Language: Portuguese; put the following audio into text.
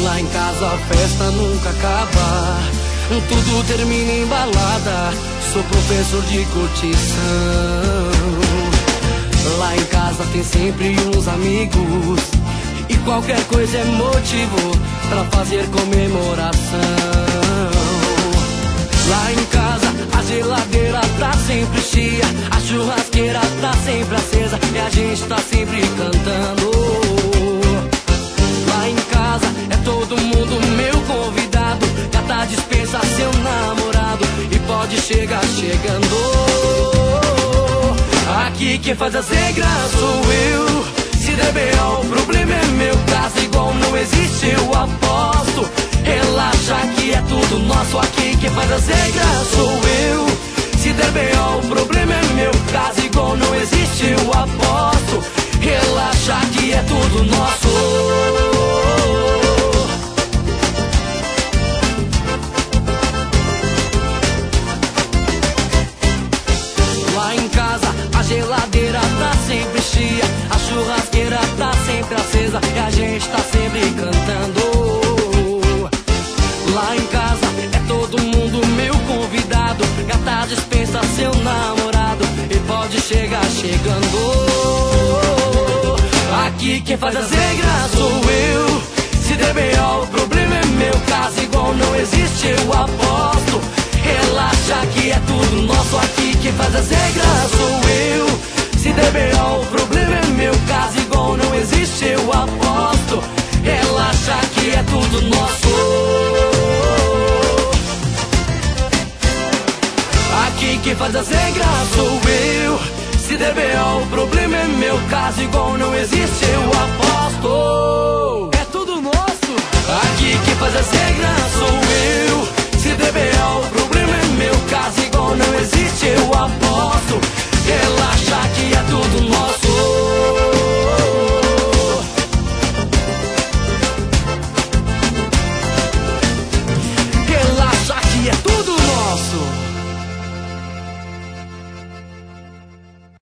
Lá em casa a festa nunca acaba, tudo termina em balada. Sou professor de curtição. Lá em casa tem sempre uns amigos, e qualquer coisa é motivo pra fazer comemoração. Lá em casa a geladeira tá sempre cheia, a churrasqueira tá sempre acesa e a gente tá sempre cantando. Lá em casa é todo mundo meu convidado, gata dispensa seu namorado e pode chegar chegando. Aqui quem faz as regras sou eu. Se der B.O. o problema é meu, caso igual não existe, eu aposto. Relaxa que é tudo nosso, aqui quem faz as regras sou eu. Se der B.O. o problema é meu, caso igual não existe, eu aposto. Relaxa que é tudo nosso. Lá em casa a geladeira tá sempre cheia, a churrasqueira tá sempre acesa e a gente tá sempre cantando. Lá em casa é todo mundo meu convidado, gata dispensa seu namorado e pode chegar chegando. Aqui quem faz as regras sou eu. Se der B.O. o problema é meu, caso igual não existe, eu aposto. Relaxa que é tudo nosso, aqui quem faz as regras sou eu. Se der B.O. o problema é meu, caso igual não existe, eu aposto. Relaxa que é tudo nosso. Aqui quem faz as regras sou eu. Se der B.O. o problema é meu, caso igual não existe, eu aposto. É tudo nosso. Aqui quem faz as regras